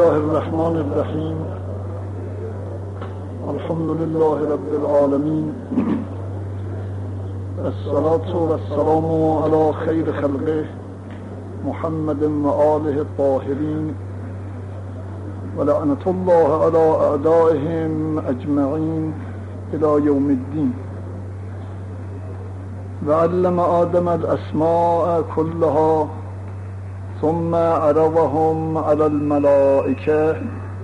الله الرحمن الرحیم. الحمد لله رب العالمین. الصلاة والسلام علی خیر خلقه محمد و آله الطاهرین و لعنت الله علی اعدائهم اجمعین الی یوم الدین. و علم آدم الاسماء كلها ثم عرضهم على الملائكة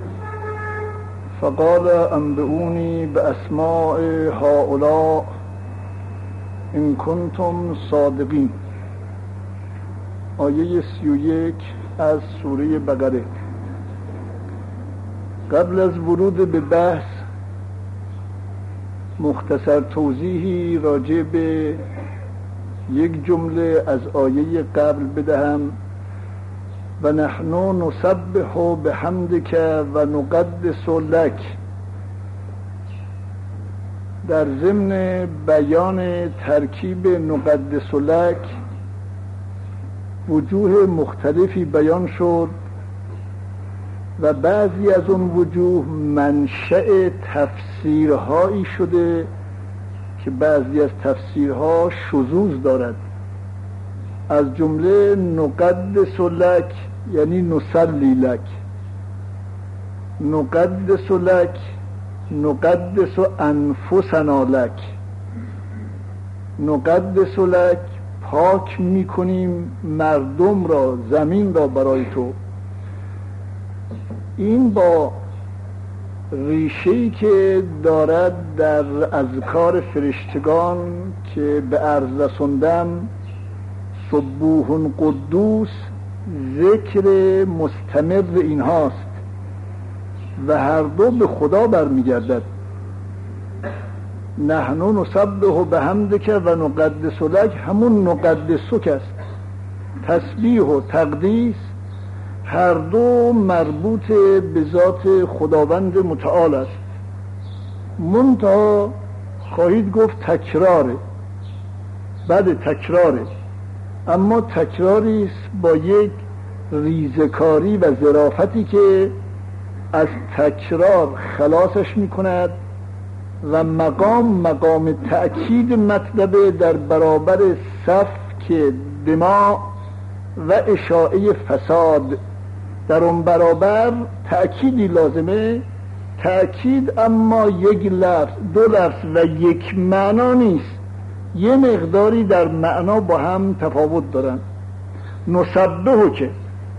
فقال انبئوني باسماء هؤلاء ان کنتم صادقین. آیه 31 از سوره بقره. قبل از ورود به بحث مختصر توضیحی راجع به یک جمله از آیه قبل بدهم. و نحن نسبح بحمدک و نقدس لک. در ضمن بیان ترکیب نقدس لک وجوه مختلفی بیان شد و بعضی از اون وجوه منشأ تفسیرهایی شده که بعضی از تفسیرها شذوذ دارد. از جمله نقدس لک یعنی نصلی لک، نقدس لک، نقدس انفسنا لک، نقدس لک، پاک میکنیم مردم را، زمین را برای تو. این با ریشه‌ای که دارد در اذکار فرشتگان که به عرض رسوندم، سبوح قدوس، ذکر مستمر اینهاست و هر دو به خدا برمیگردد. نحن نسبح بحمدک و نقدس لک، همون نقدسک است. تسبیح و تقدیس هر دو مربوط به ذات خداوند متعال است. منتها خواهید گفت تکراره، بعد تکراره، اما تکراری است با یک ریزکاری و ظرافتی که از تکرار خلاصش میکند و مقام تأکید مطلبه در برابر سفک دماء و اشاعه فساد. در اون برابر تأکیدی لازمه. تأکید اما یک لفظ، دو لفظ و یک معنا نیست، یه مقداری در معنا با هم تفاوت دارن. نسبحو که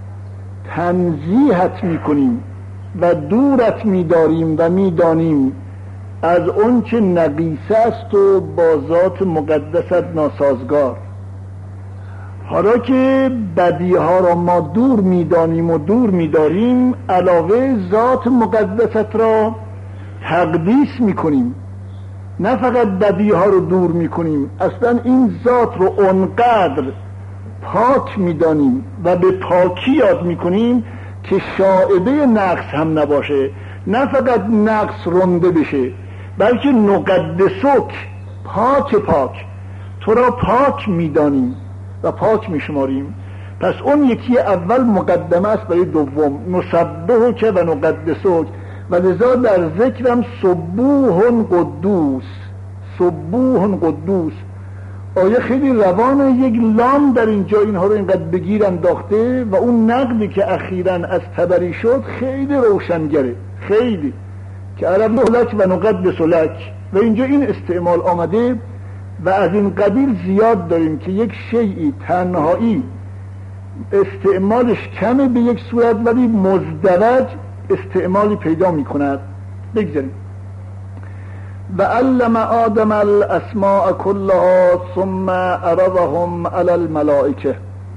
تنزیهت میکنیم و دورت میداریم و میدانیم از اون که نقیصه است و با ذات مقدست ناسازگار. حالا که بدیها را ما دور میدانیم و دور میداریم، علاوه ذات مقدست را تقدیس میکنیم. نه فقط بدیها رو دور میکنیم، اصلا این ذات رو اونقدر پاک میدانیم و به پاکی یاد میکنیم که شائبه نقص هم نباشه. نه فقط نقص رنده بشه، بلکه نقدسک، پاک تو را پاک میدانیم و پاک میشماریم. پس اون یکی اول مقدمه است برای دوم، نسبحک و نقدسک. و لذا در ذکرم سبوح قدوس، سبوح قدوس. آیه خیلی روانه، یک لام در اینجا اینها رو اینقدر بگیر انداخته و اون نقدی که اخیراً از طبری شد خیلی روشنگره، خیلی که عرب لک و نقدس لک و اینجا این استعمال آمده. و از این قبیل زیاد داریم که یک شیئی تنهایی استعمالش کمه به یک صورت ولی مزدوج استعمالی پیدا می کند. بگذاریم. و علم آدم الاسماء كلها ثم عرضهم علی الملائکه.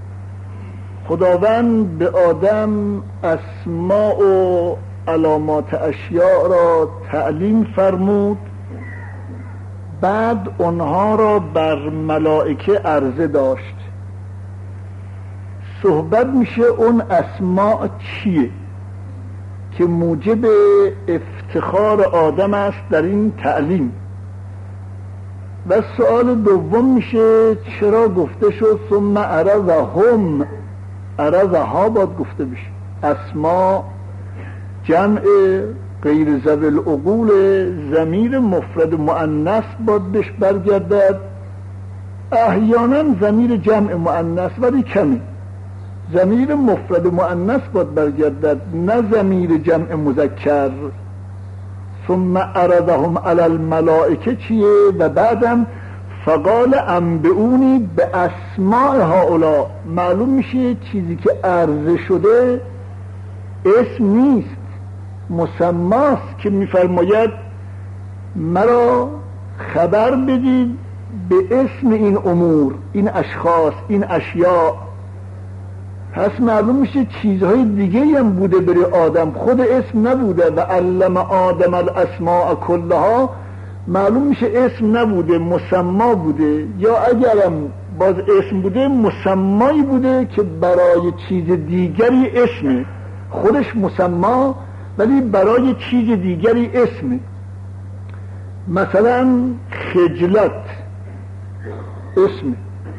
خداوند به آدم اسماء و علامات اشیاء را تعلیم فرمود، بعد اونها را بر ملائکه عرضه داشت. صحبت میشه اون اسماء چیه که موجب افتخار آدم است در این تعلیم. و سوال دوم میشه چرا گفته شد ثم عرضهم، عرضها باید گفته بشه. اسما جمع غیر ذوی العقول ضمیر مفرد مؤنث باید بهش برگردد. احیانا ضمیر جمع مؤنث ولی کمی، ضمیر مفرد مؤنث باید برگردد نه ضمیر جمع مذکر. ثم عرضهم علی الملائکه چیه؟ و بعدم فقال انبئونی به اسماء هؤلاء. معلوم میشه چیزی که عرضه شده اسم نیست، مسماست که میفرماید مرا خبر بدید به اسم این امور، این اشخاص، این اشیاء. پس معلوم میشه چیزهای دیگه هم بوده برای آدم، خود اسم نبوده. و علم آدم الاسماء کلها، معلوم میشه اسم نبوده، مسما بوده. یا اگرم باز اسم بوده، مسمایی بوده که برای چیز دیگری اسمه، خودش مسما ولی برای چیز دیگری اسمه. مثلا خجلت اسمه،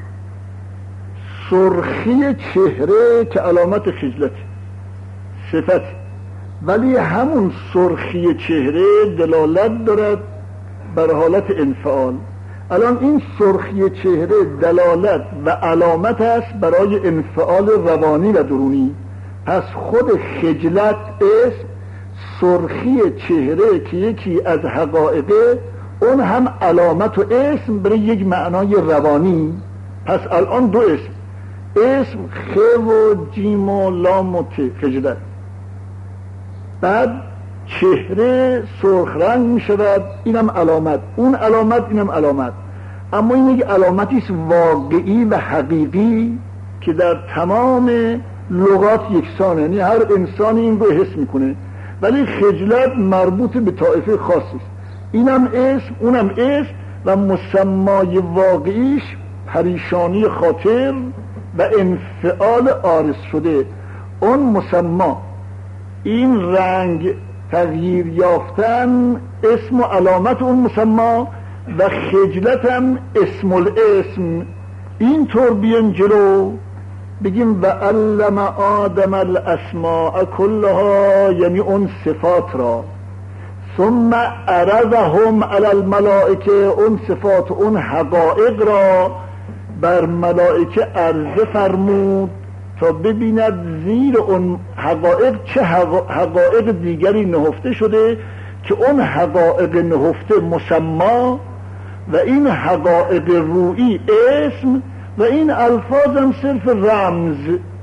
سرخی چهره که علامت خجلت صفت، ولی همون سرخی چهره دلالت دارد بر حالت انفعال. الان این سرخی چهره دلالت و علامت است برای انفعال روانی و درونی. پس خود خجلت اسم، سرخی چهره که یکی از حقایقه، اون هم علامت و اسم برای یک معنای روانی. پس الان دو اسم خ و جیم و لام و ت، خجلت. بعد چهره سرخ رنگ می شود، اینم علامت، اون علامت، اینم علامت. اما این یک علامتی است واقعی و حقیقی که در تمام لغات یکسانه، یعنی هر انسانی این رو حس میکنه. ولی خجلت مربوط به طایفه خاصی است. اینم اسم، اونم اسم و مسمای واقعیش پریشانی خاطر و انفعال عارض شده، اون مسما. این رنگ تغییر یافتن اسم و علامت اون مسما و خجلت هم اسم الاسم. این طور بیان جلو بگیم و علم آدم الاسماء کلها، یعنی اون صفات را. ثم عرضهم علی الملائکه، اون صفات و اون حقایق را بر ملائکه عرضه فرمود تا ببیند زیر اون حقایق چه حقایق دیگری نهفته شده که اون حقایق نهفته مسما و این حقایق روئی اسم و این الفاظ هم صرف رمز.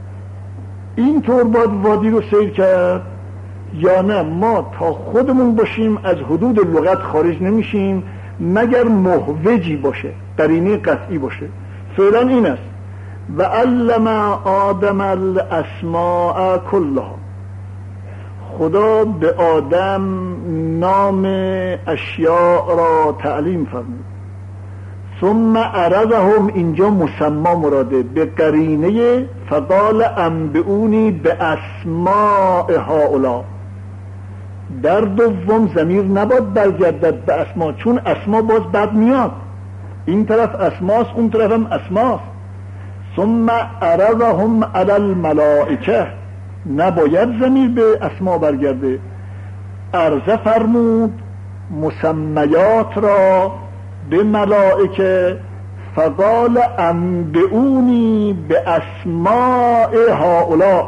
این طور باید وادی رو سیر کرد یا نه؟ ما تا خودمون باشیم از حدود لغت خارج نمیشیم مگر محوجی باشه، قرینه قطعی باشه. فعلا این است و علم آدم الاسماء کلها. خدا به آدم نام اشیاء را تعلیم فرمود. ثم عرضهم، اینجا مسما مراده به قرینه فقال انبئونی به اسماء هؤلاء. در دوم ضمیر نباید برگردد به اسما، چون اسما باز بعد میاد. این طرف اسماست، اون طرف هم اسماست. ثم عرضهم علی الملائکه، نباید ضمیر به اسما برگرده. عرضه فرمود مسمیات را به ملائکه فقال انبئونی به اسماء هؤلاء.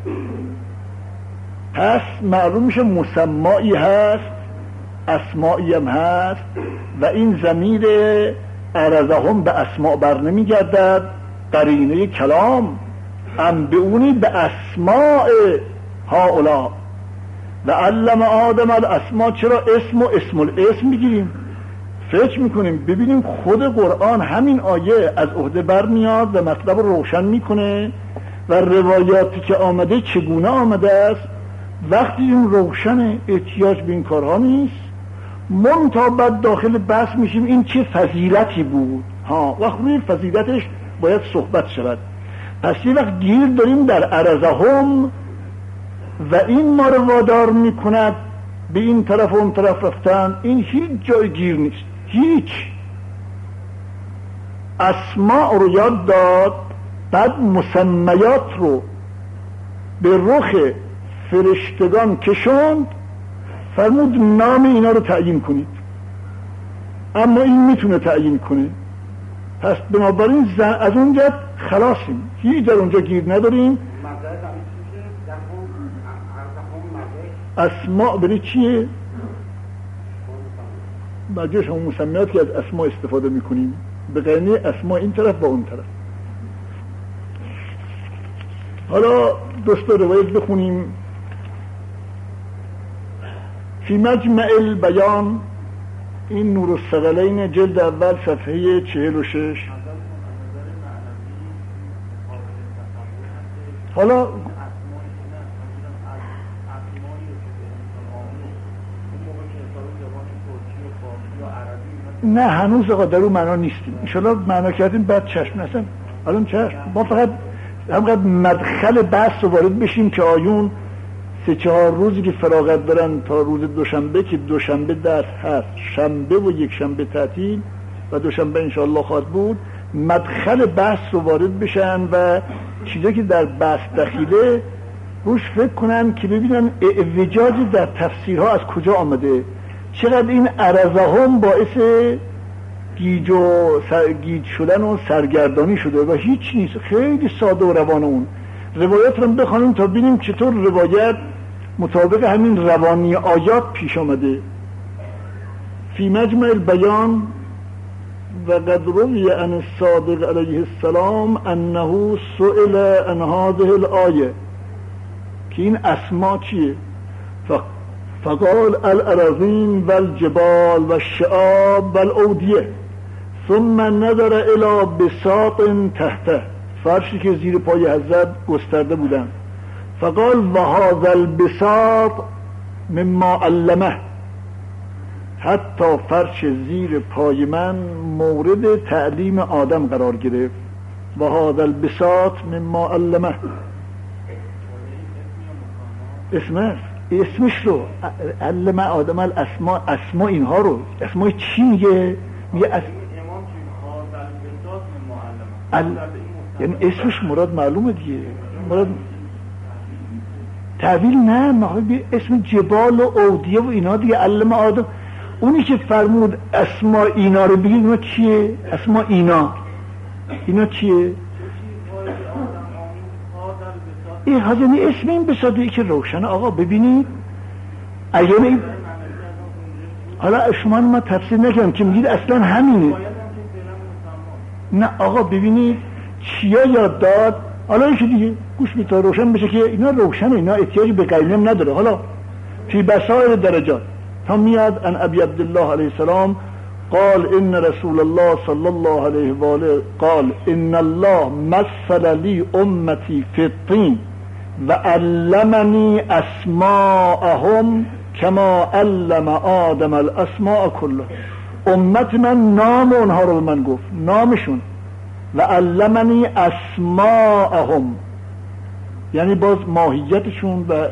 پس معلوم میشه مسمایی هست، اسمایی هم هست و این ضمیر عرضهم به اسماء بر نمیگردد. قرینه کلام انبئونی به اسماء هؤلاء و علم آدم الاسماء. چرا اسم و اسم الاسم میگیریم؟ فکر میکنیم ببینیم خود قرآن همین آیه از عهده بر میاد و مطلب رو روشن میکنه و روایاتی که آمده چگونه آمده است. وقتی این روشن احتیاج به این کارها نیست، منتها بعد داخل بحث میشیم این چه فضیلتی بود. وقت روی فضیلتش باید صحبت شود. پس یه وقت گیر داریم در عرضهم و این ما رو وادار میکند به این طرف و اون طرف رفتن. این هیچ جای گیر نیست، هیچ. اسماء رو یاد داد، بعد مسمیات رو به رخ فرشتگان کشوند، فرمود نام اینا رو تعیین کنید. اما این میتونه تعیین کنه، پس بنابراین از اونجا خلاصیم، هیچ در اونجا گیر نداریم. اسماء بری چیه؟ مجاش همون مسمیات که از اسماء استفاده میکنیم، به قرنه اسماء این طرف با اون طرف. حالا دوست روایت بخونیم. فی مجمع البیان، این نور الثقلین جلد اول صفحه 46. حالا نه هنوز آقا در اون معنا نیستیم، انشالله معنا کردیم بعد چشم نسن الان چشم. ما فقط مدخل بحث رو وارد بشیم که آیون 3-4 روزی که فراغت دارن تا روز دوشنبه، که دوشنبه درس هست، شنبه و یک شنبه تعطیل و دوشنبه انشالله خواهد بود، مدخل بحث رو وارد بشن و چیزایی که در بحث دخیله روش فکر کنن که ببینن اعوجاج در تفسیرها از کجا آمده، چقدر این عرضهم باعث گیج شدن و سرگردانی شده و هیچ نیست، خیلی ساده و روان. اون روایت رو بخوانیم تا ببینیم چطور روایت مطابق همین روانی آیات پیش آمده. فی مجمع البیان و قد روی عن الصادق علیه السلام انه سئل عن هذه الآیه، که این اسما چیه؟ فقال الاراضین والجبال والشعاب والاودیه ثم نظر الى بساط تحته، فرشی که زیر پای حضرت گسترده بودن. فقال وهذا البساط مما علمه، حتی فرش زیر پای من مورد تعلیم آدم قرار گرفت. وهذا البساط مما علمه اسمش رو علم آدم الاسماء، اسماء اینها رو، اسماء چی میگه؟ میگه یعنی اسمش مراد معلومه دیگه، مراد تعبیل نه، اسم جبال و اودیه و اینا دیگه. علم آدم اونی که فرمود اسماء اینا رو بگید، اینا چیه؟ اسماء اینا چیه؟ این حاضرنی اسم این بساده که روشنه. آقا ببینید اگر این حالا شما ما تفسیر نکنم که میگید اصلا همینه. نه آقا ببینید چیا یاد داد. حالا این که دیگه گوش می تا روشن بشه که اینا روشنه، اینا احتیاجی به قرینه نداره. حالا فی بسائر درجات تا میاد ان ابی عبدالله علیه السلام قال ان رسول الله صلی الله علیه و آله قال ان الله مثل لی امتی فی الطین و علمنی اسماءهم کما علم آدم الاسماء كلها. امت من نام اونها رو به من گفت، نامشون، و علمنی اسماءهم یعنی باز ماهیتشون. و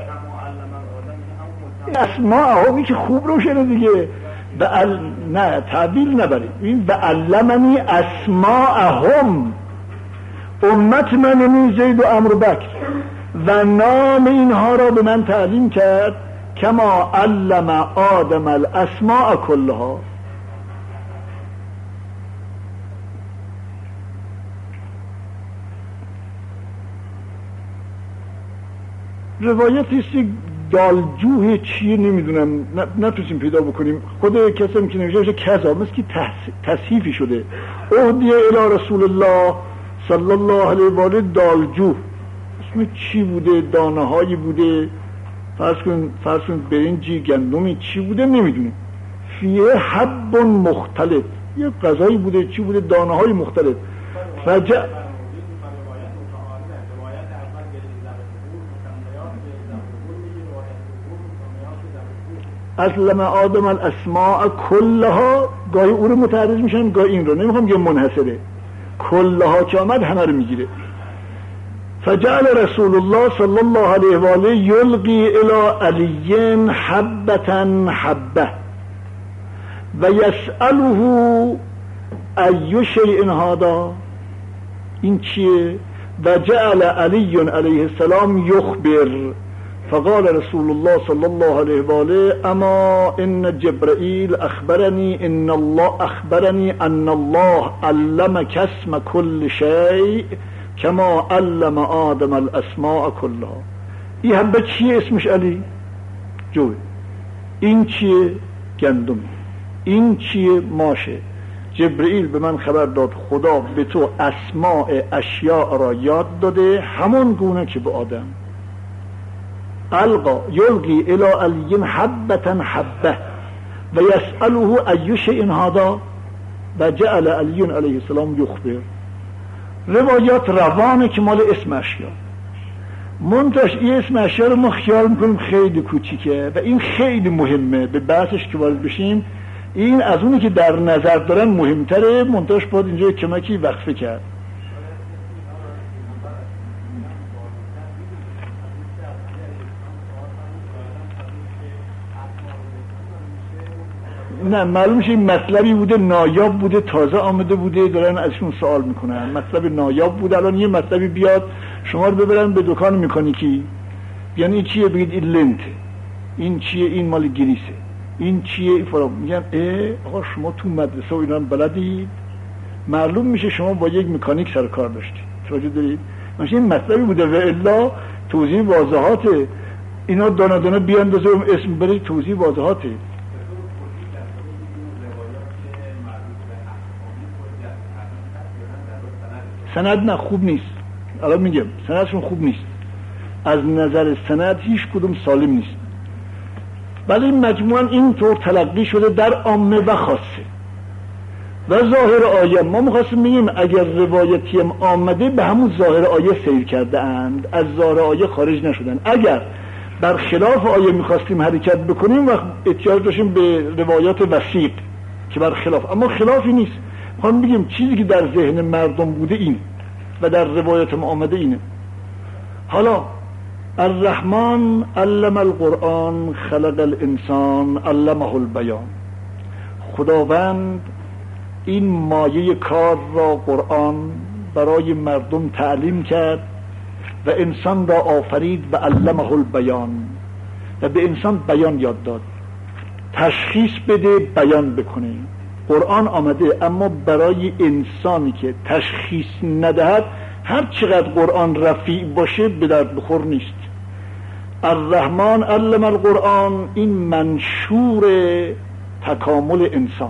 اسماءهم این که خوب روشنه دیگه، نه تعبیل نبرید. این و علمنی اسماءهم، امت من یعنی زید و عمرو بکر، و نام اینها را به من تعلیم کرد کما علم آدم الاسماء كلها. روایتی است دالجوه چیه نمیدونم، نتونستیم پیدا بکنیم. خود کسی که نوشته کذا مثل که تصحیفی شده. اهدیه الی رسول الله صلی الله علیه و آله دالجوه، اسم چی بوده؟ دانه هایی بوده، فرض کن برنجی، گندمی، چی بوده نمیدونیم. فیه حب مختلط، یه غذایی بوده، چی بوده؟ دانه های مختلط. علم آدم الاسماء كلها، گاهی او رو متعرض میشن، گاهی این رو. نمیخوام که منحصره، کلها که آمد همه رو میگیره. فجعل رسول الله صلی الله علیه و آله یلقی الی علی حبة حبة و یسأله ای شیء هذا، این چیه؟ و جعل علی علیه السلام یخبر فقال رسول الله صلی الله علیه و آله اما ان جبرائیل اخبرنی ان الله علمك اسم كل شيء كما علم آدم الاسماء كلها. این حبه چیه اسمش علی؟ جوه. این چیه؟ گندم. این چیه؟ ماشه. جبرئیل به من خبر داد خدا به تو اسماء اشیاء را یاد داده همون گونه که به آدم. القا یلقی الی علی حبة حبه و یسأله ای شیء هذا و جعل علی علیه السلام یخبر. روایات روانه که مال اسم اشیاء. منتش این اسم اشیاء رو ما خیال میکنیم خیلی کوچیکه و این خیلی مهمه. به بحثش که وارد بشیم این از اونی که در نظر دارن مهمتره. منتش باید اینجا کمکی وقفه کرد. نه معلوم میشه این مطلبی بوده نایاب بوده تازه آمده بوده دارن ازشون سوال میکنن. مطلب نایاب بوده. الان یه مطلبی بیاد شما رو ببرن به دکان مکانیکی یعنی این چیه بگید این لنته این چیه این مال گریسه این چیه این فرام میگن آقا شما تو مدرسه و اینا بلدید. معلوم میشه شما با یک مکانیک سر کار داشتید. توجه دارید؟ مثلا این مطلبی بوده و الا توضیح واضحات اینا دانه دانه بیاندازه اسم بره توضیح واضحاته. سند نه خوب نیست. الان میگم سندشون خوب نیست. از نظر سند هیچ کدوم سالم نیست. ولی مجموعاً اینطور تلقی شده در عامه و خاصه. و ظاهر آیه ما می‌خواستیم بگیم اگر روایتی هم آمده به همون ظاهر آیه سیر کرده اند از ظاهر آیه خارج نشدن. اگر بر خلاف آیه می‌خواستیم حرکت بکنیم و احتیاج داشتیم به روایات وثیق که بر خلاف. اما خلافی نیست. میخوام بگیم چیزی که در ذهن مردم بوده این و در روایت ما آمده اینه. حالا الرحمن علم القرآن خلق الانسان علمه البیان. خداوند این مایه کار را قرآن برای مردم تعلیم کرد و انسان را آفرید و علمه البیان و به انسان بیان یاد داد. تشخیص بده بیان بکنه. قرآن آمده اما برای انسانی که تشخیص ندهد هر چقدر قرآن رفیع باشه به درد بخور نیست. الرحمن علم القرآن این منشور تکامل انسان.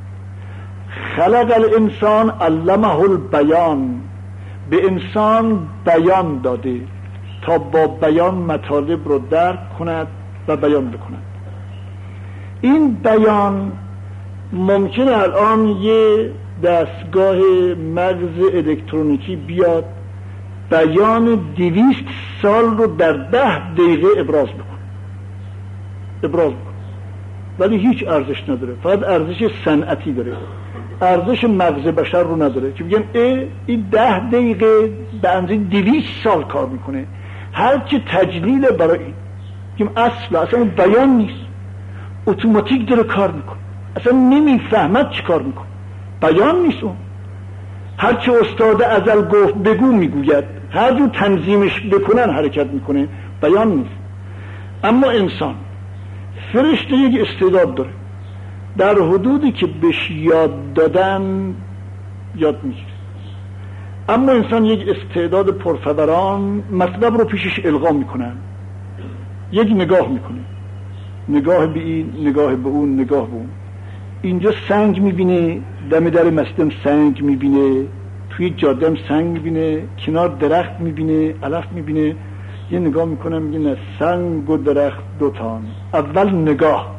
خلق الانسان علمه البیان به انسان بیان داده تا با بیان مطالب رو درک کند و بیان بکند. این بیان ممکنه الان یه دستگاه مغز الکترونیکی بیاد بیان 200 سال رو در 10 دقیقه ابراز بکن ولی هیچ ارزش نداره. فقط ارزش صنعتی داره. ارزش مغز بشر رو نداره که بگن این 10 دقیقه به اندازه 200 سال کار میکنه. هر چه تجلیل برای این که اصلا بیان نیست اتوماتیک داره کار میکنه اصلا نمیفهمد چی کار میکنه. بیان نیست. اون هرچه استاد ازل گفت بگو میگوید. هر جور تنظیمش بکنن حرکت میکنه. بیان نیست. اما انسان فرشته یک استعداد داره در حدودی که بهش یاد دادن یاد میگیره. اما انسان یک استعداد پرفوران مطلب رو پیشش القا میکنن. یک نگاه میکنه نگاه به این نگاه به اون نگاه به اون. اینجا سنگ میبینه دم در مسجدم سنگ میبینه توی جاده‌ام سنگ میبینه کنار درخت میبینه علف میبینه. یه نگاه میکنم میگه نه سنگ و درخت دوتان. اول نگاه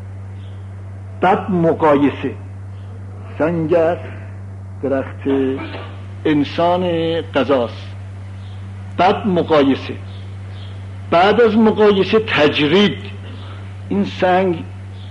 بعد مقایسه. سنگ است درخت انسان قضاست. بعد مقایسه. بعد از مقایسه تجرید. این سنگ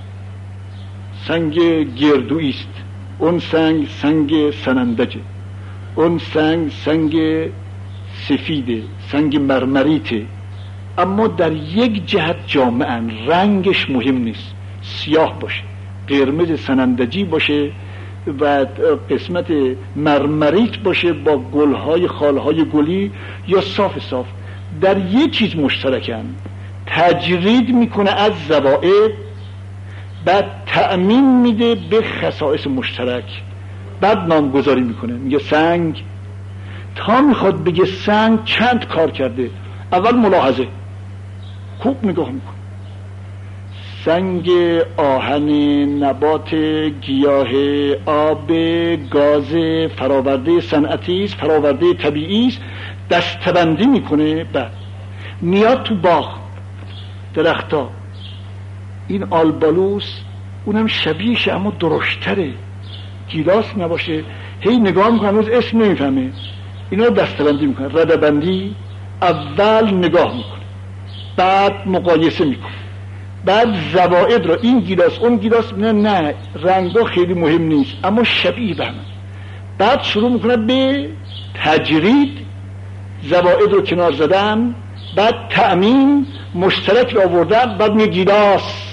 گردویی است. اون سنگ سنندجه. اون سنگ سفیده. سنگ مرمریته. اما در یک جهت جامعن رنگش مهم نیست. سیاه باشه قرمز سنندجی باشه و قسمت مرمریت باشه با گلهای خالهای گلی یا صاف در یک چیز مشترکن تجرید میکنه از زوائد، بعد تأمین میده به خصائص مشترک، بعد نامگذاری میکنه. میگه سنگ، تا میخواد بگه سنگ چند کار کرده، اول ملاحظه، خوب نگاه میکنه، سنگ، آهن، نبات، گیاه، آب، گاز، فراورده صنعتی است، فراورده طبیعی است، دسته‌بندی میکنه. بعد میاد تو باغ، درختا، این آلبالوس اونم شبیهشه اما درشتره، گیلاس نباشه، هی نگاه میکنه، هنوز اسم نمیفهمه، اینا رو دسته‌بندی میکنه، ردبندی. اول نگاه میکنه، بعد مقایسه میکنه، بعد زوائد را، این گیلاس اون گیلاس، نه رنگا خیلی مهم نیست اما شبیه به هم. بعد شروع میکنه به تجرید، زوائد رو کنار زدن، بعد تأمین، مشترک رو آوردن، بعد میگه گیلاس،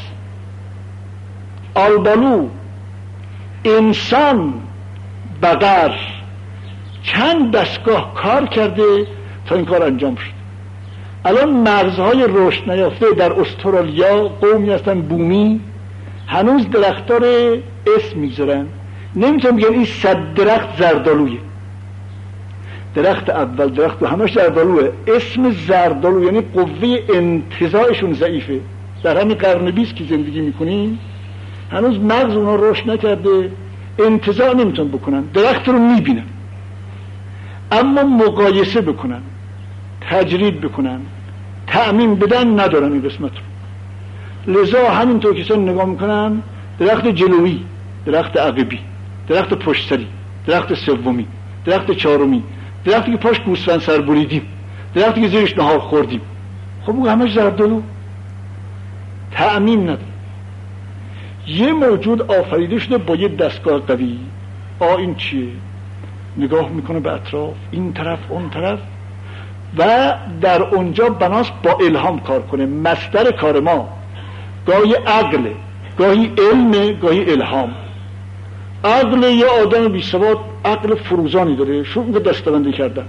آلبالو، انسان، بقر، چند دستگاه کار کرده تا این کار انجام شد. الان مرزهای رشد نیافته در استرالیا قومی هستن بومی، هنوز درخت‌ها رو اسم میگذارن، نمیتونن بگن این 100 درخت زردالویه، درخت اول، درخت دو، همش زردالوه. اسم زردالو یعنی قوه انتزاعشون ضعیفه. در همین قرن 20 که زندگی میکنیم هنوز مغز اونا رشد نکرده، انتزاع نمیتونن بکنن، درخت رو میبینن اما مقایسه بکنن، تجرید بکنن، تأمین بدن ندارن این قسمت رو. لذا همینطور که سن نگاه میکنن، درخت جلوی، درخت عقبی، درخت پشتری، درخت سومی، درخت چهارمی، درختی که پاش گوسفند سر بریدیم، درختی که زیرش نهار خوردیم، خب اون همش زردالو، تأمین نداره. یه موجود آفریده شده با یه دستگاه قوی، این چیه؟ نگاه میکنه به اطراف، این طرف اون طرف، و در اونجا بناست با الهام کار کنه. مصدر کار ما گاهی عقل، گاهی علم، گاهی الهام. عقل یه آدم بی سواد عقل فروزانی داره، شروع میکنه دسته‌بندی کردن.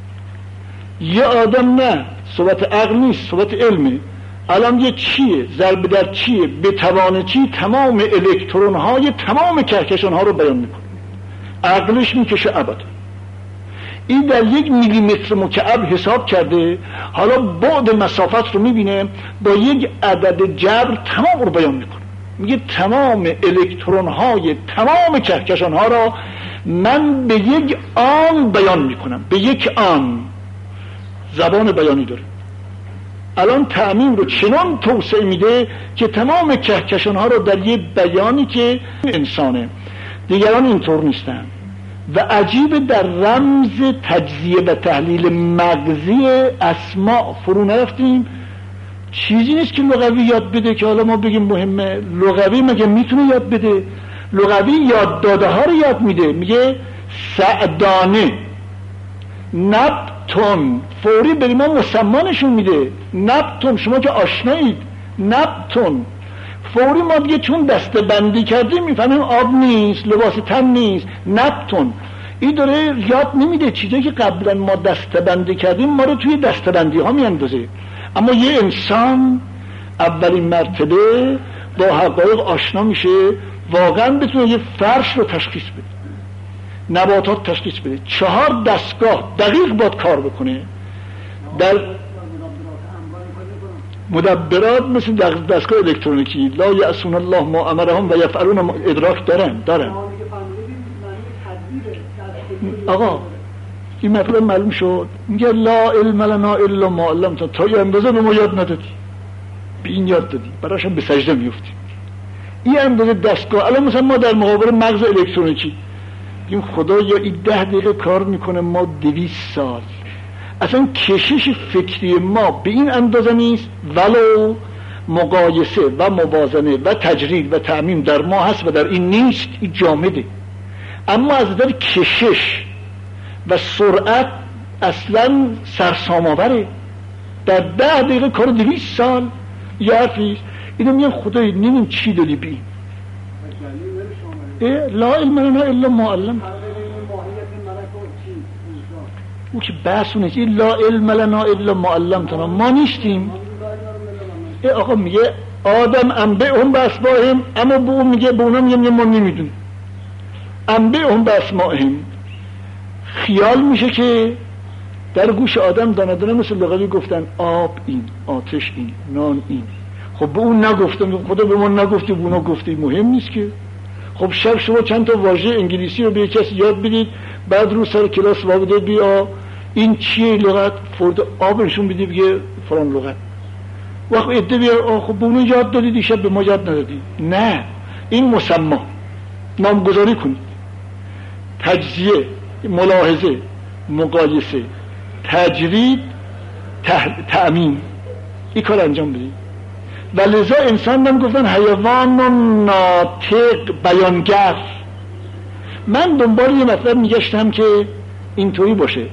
یه آدم نه، صحبت عقل نیست، صحبت علمه. الان یه چیه، ضرب در چیه، به توان چی، تمام الکترون های تمام کهکشان ها رو بیان میکنه، عقلش میکشه ابدا. این در 1 میلیمتر مکعب حساب کرده، حالا بعد مسافت رو میبینه، با یک عدد جبر تمام رو بیان میکنه. میگه تمام الکترون های تمام کهکشان ها را من به یک آن بیان میکنم، به یک آن. زبان بیانی داره. الان تعمیم رو چنان توسعه میده که تمام کهکشان ها رو در یک بیانی که انسانه، دیگران اینطور نیستن. و عجیب در رمز تجزیه و تحلیل مغزی اسماء فرو نرفتیم. چیزی نیست که لغوی یاد بده که حالا ما بگیم مهمه. لغوی مگه میتونه یاد بده؟ لغوی یاد داده ها رو یاد میده. میگه سعدانه، نبتون، فوری بریم ما مسمانشون میده. نبتون، شما که آشنایید، نبتون فوری ما دیگه چون دسته بندی کردیم میفهمیم آب نیست، لباس تن نیست، نبتون. این داره یاد نمیده چیزایی که قبلا ما دسته بندی کردیم ما رو توی دسته بندی ها میاندازه. اما یه انسان اولین مرتبه با حقایق آشنا میشه، واقعا بتونه یه فرش رو تشخیص بده، نباتات تشخیص بده. 4 دستگاه دقیق باید کار بکنه. در مدبرات مثل دستگاه الکترونیکی لا یعصون الله ما امرهم و یفعلون ما ادراک دارن. آقا این مطلب معلوم شد. میگه لا علم لنا الا ما علمتنا. تا یه اندازه به ما یاد ندادی، به این یاد دادی، براشم به سجده میفتیم. این اندازه دستگاه. الان مثلا ما در مقابل مغز الکترونیکی این خدا یا این 10 دقیقه کار میکنه، ما 200 سال. اصلا کشش فکری ما به این اندازه نیست، ولو مقایسه و موازنه و تجرید و تعمیم در ما هست و در این نیست. این جامده. اما از نظر کشش و سرعت اصلا سرسام‌آوره. در 10 دقیقه کار 200 سال یه حرفیست. اینو میگن خدای نمیم چی داری بی لا علم لنا الا ما علمتنا. او که بحثونه که لا علم لنا الا ما علمتنا، ما نیستیم. آقا میگه آدم انبئهم باسمائهم، اما به اون میگه، به اونا میگه ما نمیدونیم. انبئهم باسمائهم خیال میشه که در گوش آدم دانه دانه مثل لغوی گفتن آب این، آتش این، نان این. خب به اون نگفتم، خدا به ما نگفتی، به اونا گفتی، مهم نیست که. خب شما چند تا واژه انگلیسی رو به کسی یاد بدید، بعد رو سر کلاس وابده بیا این چیه لغت، فرد آب نشون بدید بگه فلان لغت. وقت ادعا بیا خب به اون یاد دادی دیشب به ما یاد ندادی. نه، این مسما نامگذاری کنید. تجزیه، ملاحظه، مقایسه، تجرید، تأمین، این کار انجام بدید. و لذا انسان هم گفتن حیوان ناطق بیانگر. من دنبال یه مطلب میگشتم که اینطوری باشه،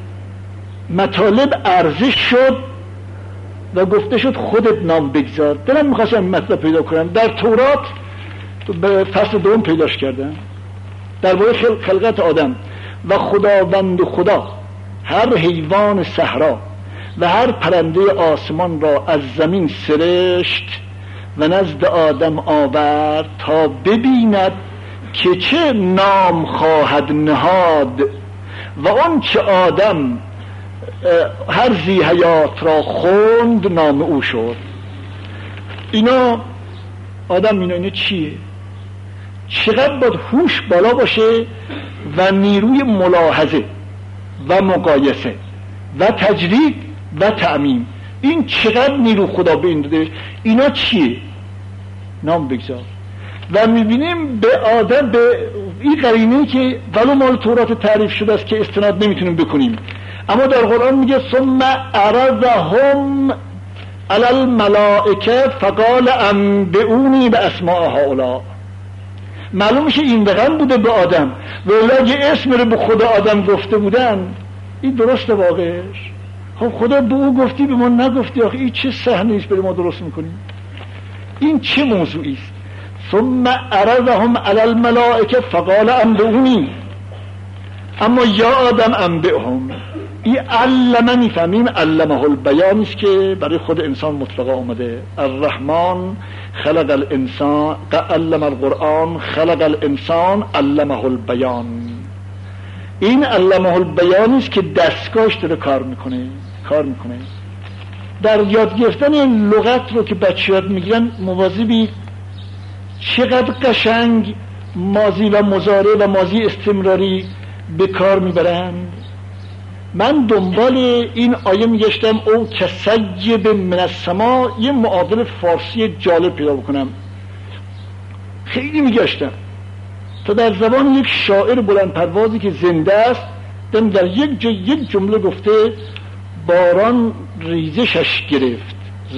مطالب ارزش شد و گفته شد خودت نام بگذار. دلم میخواستم مطلب پیدا کنم. در تورات به فصل دوم پیداش کردم درباره خلقت آدم. و خداوند خدا هر حیوان صحرا و هر پرنده آسمان را از زمین سرشت و نزد آدم آورد تا ببیند که چه نام خواهد نهاد، و آن چه آدم هر ذی حیات را خوند نام او شد. اینا آدم اینا چیه؟ چقدر باید هوش بالا باشه و نیروی ملاحظه و مقایسه و تجرید و تعمیم. این چقدر نیرو خدا به این داده. اینا چیه؟ نام بگذار. و میبینیم به آدم به این قرینه که ولو مال تورات تعریف شده است که استناد نمیتونیم بکنیم، اما در قرآن میگه ثم عرضهم علی الملائکه فقال انبئونی باسماء هؤلاء. معلوم میشه این رقم بوده به آدم، و اگه اسم رو به خدا آدم گفته بودن این درست واقعش. خب خدا به او گفتی به ما نگفتی، آخه این چه صحنه است برای ما درست میکنیم؟ این چه موضوعی است؟ ثم عرضهم علی الملائکه فقال انبئونی. اما یا آدم انبئهم، این علم میفهمیم علمه البیان است که برای خود انسان مطلقا اومده. الرحمن خلق الانسان، علم القرآن خلق الانسان علمه البیان. این علمه البیان است که دستگاهش داره کار میکنه. در یاد گرفتن لغت رو که بچه یاد میگیرن مواظبی چقدر قشنگ ماضی و مضارع و ماضی استمراری به کار میبرند. من دنبال این آیه میگشتم او کسیب من السما، یه معادل فارسی جالب پیدا بکنم. خیلی میگشتم تا در زبان یک شاعر بلند پروازی که زنده است در یک جمله گفته باران ریزشش گرفت،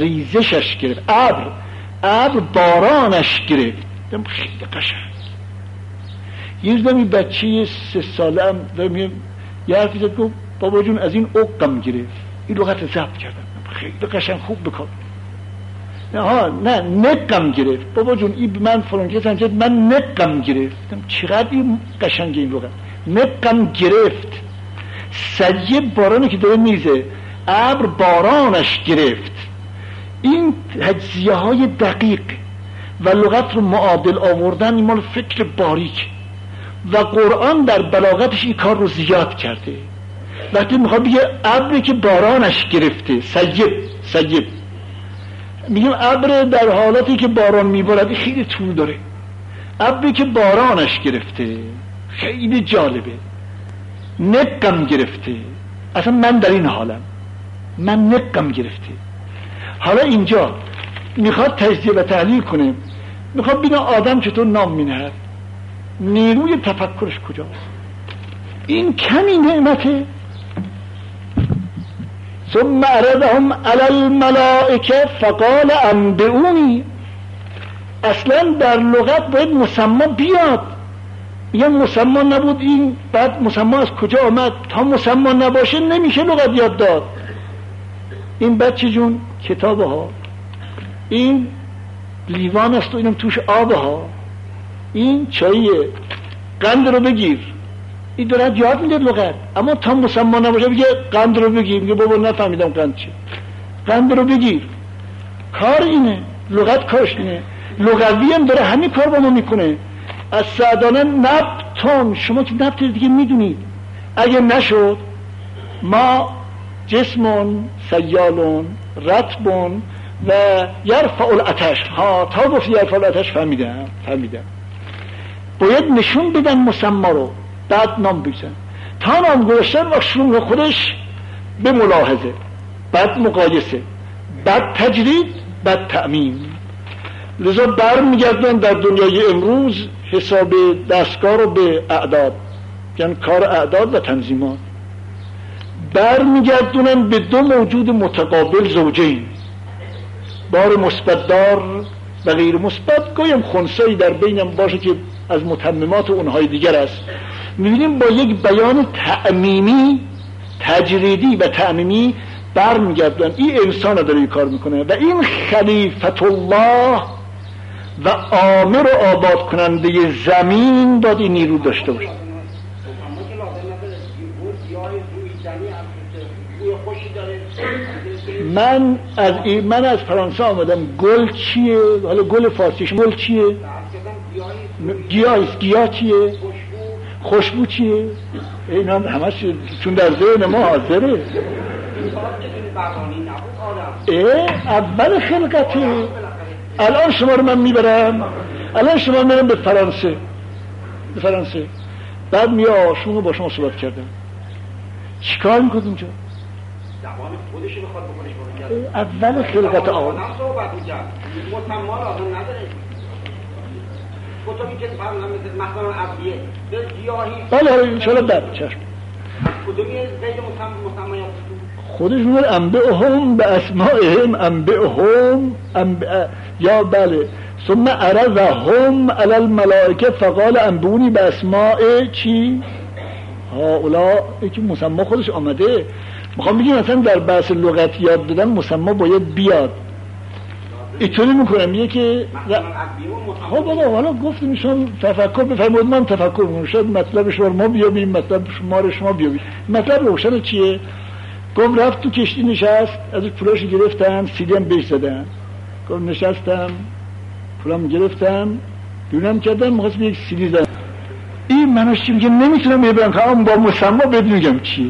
ابر بارانش گرفت. خیلی قشنگ. یه روز این بچه 3 ساله هم دارم یه حرفی زد، گفت بابا جون از این عقم گرفت. این لغت ضبط کردم، خیلی قشنگ خوب بکن. نه نقم گرفت. بابا جون این من فلان کس انجاد من نقم گرفتم. چقدر این قشنگه این لغت. نقم گرفت. سیب بارانی که داره میزه، ابر بارانش گرفت. این تجزیه های دقیق و لغت رو معادل آوردن این مال فکر باریک، و قرآن در بلاغتش این کار رو زیاد کرده. وقتی میخواد بگه ابری که بارانش گرفته، سیب میگیم ابر در حالتی که باران میبارد، خیلی طول داره. ابری که بارانش گرفته خیلی جالبه. نقم گرفته، اصلا من در این حالم، من نقم گرفته. حالا اینجا میخواد تجزیه و تحلیل کنه، میخواد ببینه آدم چطور نام مینهد، نیروی تفکرش کجاست. این کمی نعمته. ثم عرضهم علی الملائکه فقال انبئونی. اصلا در لغت باید مسما بیاد. یه مسما نبود این، بعد مسما از کجا آمد؟ تا مسما نباشه نمیشه لغت یاد داد. این بچه جون کتابه ها، این لیوان است و اینم توش آبه ها، این چاییه، قند رو بگیر. این دارد یاد میده لغت، اما تا مسما نباشه بگه قند رو بگیر. میگه بابا نفهمیدم قند چیه. قند رو بگیر. کار اینه، لغت کارش اینه. لغوی هم داره همین کار با ما میکنه. از سعدانه نبتون، شما که نبت دیگه میدونید، اگه نشد ما جسمون سیالون رطبون و یرفع العطش. تا گفت یرفع العطش فهمیدم. باید نشون بدن مسما رو، بعد نام بگذارن. تا نام گذاشتن و شروع خودش به ملاحظه، بعد مقایسه، بعد تجرید، بعد تأمین. لذا برمیگردن در دنیای امروز حساب دستگاه رو به اعداد، یعنی کار اعداد و تنظیمات، برمیگردونن به دو موجود متقابل زوجین، بار مثبت دار و غیر مثبت. گویم خنثی در بینم باشه که از متممات اونهای دیگر است. میبینیم با یک بیان تعمیمی، تجریدی و تعمیمی برمیگردن. این انسان داره این کار میکنه و این خلیفت الله و عامر و آباد کننده زمین باید این نیرو داشته باشه. من از فرانسه آمدم. گل چیه؟ حالا گل فارسیش گل چیه؟ گیاه چیه؟ خوشبو چیه؟ اینا همش چون در ذهن ما حاضره. اول خلقته. الان شما رو من میبرم، الان شما میرم به فرانسه، بعد آشون رو با شما صحبت کردم. چیکار میکنید اونجا؟ زبان خودش رو بخواد بکنش اول خلقت آدم صحبت می‌کرد. مسما لازم نداره. کتابی که مثلا عبدیه به گیاهی بله ان شاء الله بعد چشم. کدومی غیر مسمایات خودش میگه انبئهم باسمائهم یا بله ثم عرضهم علی الملائکه فقال انبئونی باسماء چی؟ هؤلاء. که مسما خودش آمده. میخوام بگیم مثلا در بحث لغت یاد دادن مسما باید بیاد. اینطوری میکنم میگه که خب حالا گفتیم شما تفکر بفرمایید، من تفکر میکنم، شاید مطلب شما ما بیابیم، مطلب شما بیابیم. مطلب روشن چیه؟ گفت رفت تو کشتی نشست، از پولاشو گرفتن، سیدی هم بهش زدن. گفت نشستم پولام گرفتم دونم کردم، میخواست یک سیدی زدن. این منوش چی میگه؟ نمیتونم ببرم که با مسما بدونم چیه.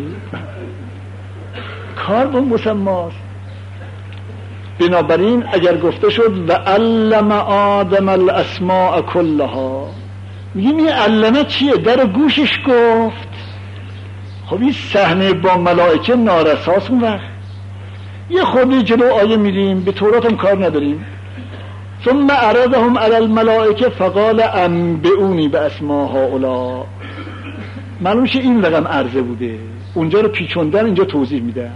کار با مسماست. بنابراین اگر گفته شد و علم آدم الاسماء کلها، میگیم این علمه چیه؟ در گوشش گفت. خب این صحنه با ملائکه نارساست. اون وقت یه خورده جلو آیه میریم، به تورات هم کار نداریم. ثم عرضهم علی الملائکه فقال انبئونی باسماء هؤلاء. معلوم میشه این رقم عرضه بوده، اونجا رو پیچوندن، اینجا توضیح میدن.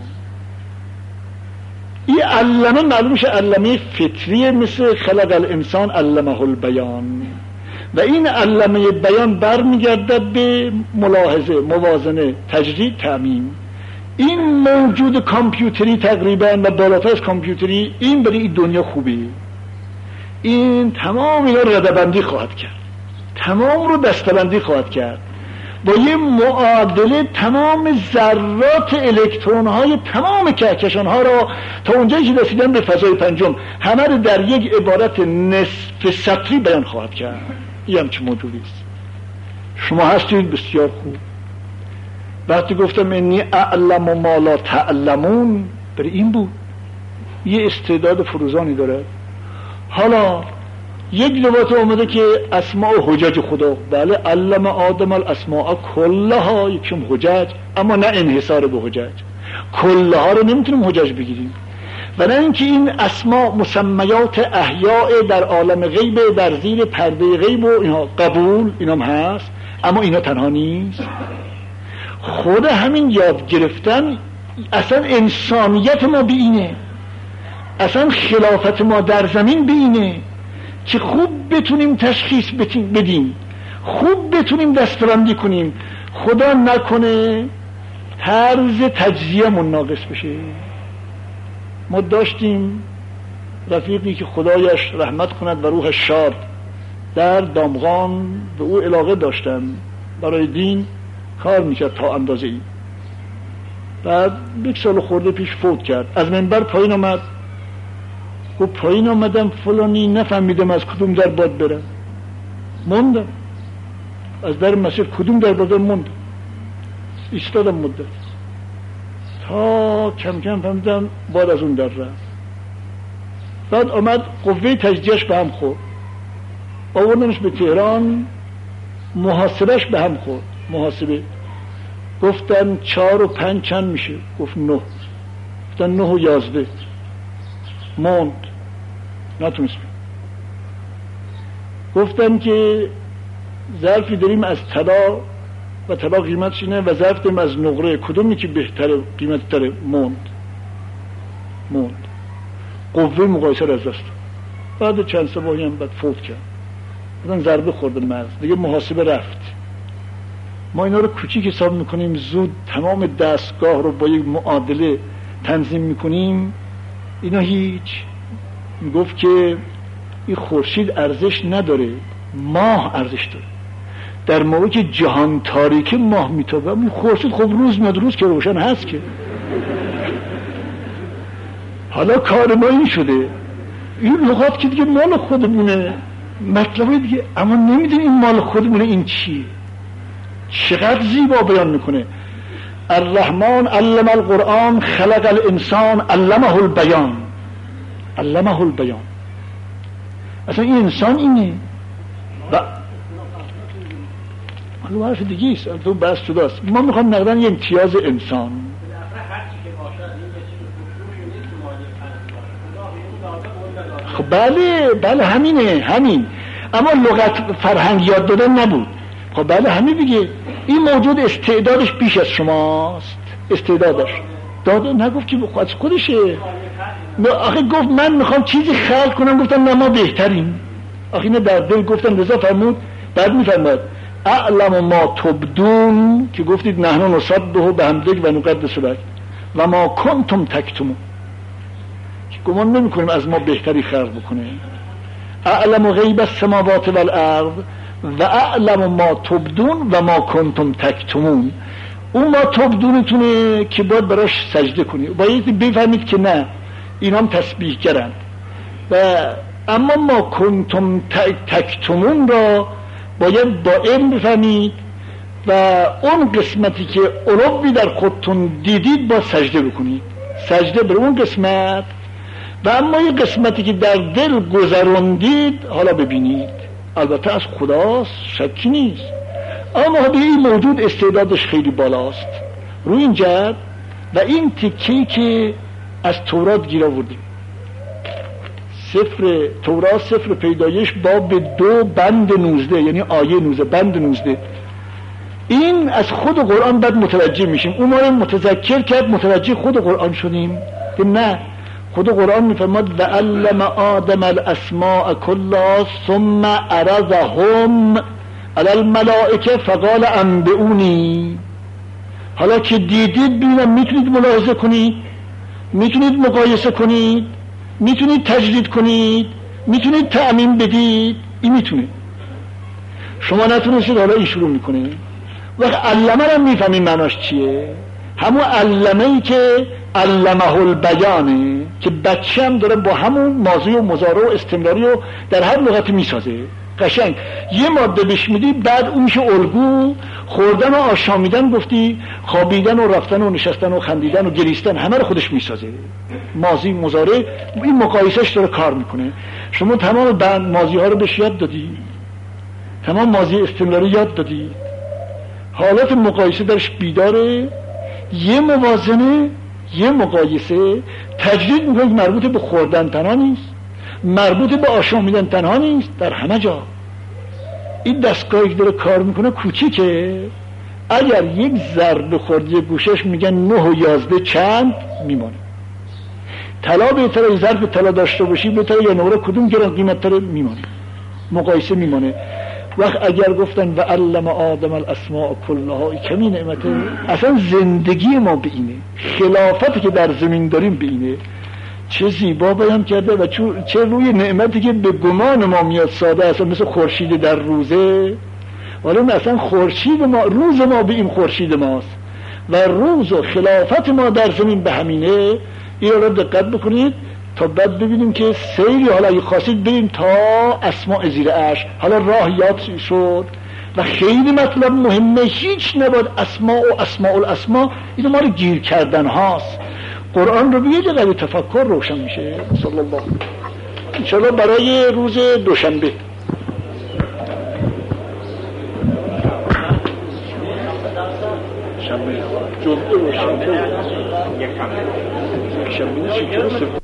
این علمه معلوم میشه علمه فطریه، مثل خلق الانسان علمه البیان. و این علمه بیان برمیگرده به ملاحظه، موازنه، تجرید، تعمیم. این موجود کامپیوتری تقریبا و بالاتر از کامپیوتری، این برای این دنیا خوبه. این تمام اینا رو ردبندی خواهد کرد، تمام رو دستبندی خواهد کرد. با یه معادله تمام ذرات الکترون های تمام کهکشان ها را تا اونجایی که رسیدن به فضای پنجم همه رو در یک عبارت نصف سطری بیان خواهد کرد. این همچه موجودی است. شما هستید بسیار خوب. وقتی گفتم انی اعلم ما لا تعلمون، برای این بود. یه استعداد فروزانی داره. حالا یک روایت اومده که اسماء و حجج خدا، بله علم آدم الاسماء کلها، یکم حجج، اما نه انحصار به حجج. کلها رو نمیتونیم حجج بگیریم. و نه اینکه این اسماء مسمیات احیاء در عالم غیب، در زیر پرده غیب و اینها قبول، اینام هست، اما اینا تنها نیست. خود همین یاد گرفتن، اصلا انسانیت ما به اینه، اصلا خلافت ما در زمین به اینه که خوب بتونیم تشخیص بدیم، خوب بتونیم دستبندی کنیم. خدا نکنه طرز تجزیه‌مون ناقص بشه. ما داشتیم رفیقی که خدایش رحمت کند و روحش شاد، در دامغان به او علاقه داشتم، برای دین کار میکرد تا اندازه ای. بعد 1 سال خورده پیش فوت کرد. از منبر پایین آمد، گفت پایین آمدم فلانی نفهمیدم از کدوم در باد برم، موندم از در مسجد کدوم در باد موندم، ایستادم مدت تا کم کم فهمیدم باد از اون در رفت. بعد آمد قوه تجزیهش به هم خورد، آوردنش به تهران، محاسبهش به هم خورد. محاسبه گفتن 4 و 5 چند میشه؟ گفت 9. گفتن 9 و 11 موند، نتونست. گفتن که ظرفی داریم از طلا و طلا قیمتش اینه و ظرف داریم از نقره، کدومی که بهتره قیمت تره؟ موند. قوه مقایسه را از دست. بعد چند سه ماهی هم بعد فوت کرد. بودن ضربه خوردن مغز، دیگه محاسبه رفت. ما اینا رو کوچیک حساب میکنیم، زود تمام دستگاه رو با یک معادله تنظیم میکنیم. اینا هیچ. میگفت که این خورشید ارزش نداره، ماه ارزش داره. در موقعی که جهان تاریکه ماه میتابه، این خورشید خب روز میاد، روز که روشن هست که. حالا کار ما این شده، این لغات که دیگه مال خودمونه، مطلبه دیگه، اما نمیدونیم این مال خودمونه این چیه. چقدر زیبا بیان میکنه. الرحمن علم القرآن خلق الانسان علمه البیان. علمه البیان. اصلا این انسان اینه و حالا حرف دیگه است، تو بس جداست. ما میخوام نقدن یه امتیاز انسان. خب بله همین، اما لغت فرهنگ یاد دادن نبود. خب بله همین دیگه. این موجود استعدادش بیش از شماست، استعدادش داده، نگفت که از خودشه. آخه گفت من میخوام چیزی خلق کنم، گفتم نه ما بهترین. آخه اینه در دل گفتم، رضا فرمود بعد میفرماد اعلم ما تبدون، که گفتید نحن نصبه بحمدک و نقدس لک و ما کنتم تکتمون، که گمان نمی کنیم از ما بهتری خلق بکنه. اعلم غیب السماوات والارض و اعلم ما تبدون و ما کنتم تکتمون. اون ما تبدونتونه که باید براش سجده کنی، باید بفهمید که نه این هم تسبیح کردن. و اما ما کنتم تکتمون را باید با علم بفهمید و اون قسمتی که علوی در خودتون دیدید با سجده بکنید، سجده بر اون قسمت. و اما یه قسمتی که در دل گذروندید حالا ببینید، البته از خداست، شکی نیست، اما این موجود استعدادش خیلی بالاست روی این جهت. و این تکی که از تورات گیر آوردیم، سفر تورات، سفر پیدایش باب 2 بند 19، یعنی آیه 19 بند 19، این از خود قرآن بعد متوجه میشیم. اون ما رو متذکر کرد، متوجه خود قرآن شدیم که نه، خود قرآن میفرماد و علم آدم الاسماء كلها ثم عرضهم علی الملائکه فقال انبئونی. حالا که دیدید ببینم، میتونید ملاحظه کنید، میتونید مقایسه کنید، میتونید تجدید کنید، میتونید تعمیم بدید. این میتونه، شما نتونستید، حالا این شروع میکنه. وقت علمه رو میفهمید معناش چیه، همون علمه ای که علمه البیانه، که بچه هم داره با همون ماضی و مضارع و استمراری و در هر لغتی میسازه قشنگ. یه ماده بهش میدی، بعد اون میشه الگو. خوردن و آشامیدن گفتی، خوابیدن و رفتن و نشستن و خندیدن و گریستن، همه رو خودش میسازه. ماضی مضارع این مقایسهش داره کار میکنه. شما تمام بند ماضی ها رو بهش یاد دادی، تمام ماضی استمراری یاد دادی، حالت مقایسه درش بیداره. یه موازنه، یه مقایسه تجدید میکنه، مربوط به خوردن تنها نیست، مربوط به آشامیدن تنها نیست، در همه جا. این دستگاهی که داره کار میکنه کوچیکه، اگر یک ضربه خورد یک گوشش میگن 9 و 11 چند میمونه. طلا بهتره ضرب طلا داشته باشی بهتره یا نقره کدوم گران قیمت تره میمونه، مقایسه میمونه. وقت اگر گفتن و علم آدم الاسماء کلها، کمی نعمته. اصلا زندگی ما به اینه، خلافتی که در زمین داریم به اینه. چه زیبا بیان کرده و چه روی نعمتی که به گمان ما میاد ساده، اصلا مثل خورشید در روزه. ولی اصلا خورشید ما، روز ما به این خورشید ماست و روز و خلافت ما در زمین به همینه. این رو دقت بکنید تا بعد ببینیم که سیری، حالا اگه خواستید بریم تا اسماء زیر عرش. حالا راه یاد شد و خیلی مطلب مهمه، هیچ نباید اسماء و اسماء الاسماء اینو ما رو گیر کردن هاست. قرآن رو بیه قوی تفکر روشن میشه. صلی الله انشاءالله برای روز دوشنبه. شنبه جمعه و شنبه یک شنبه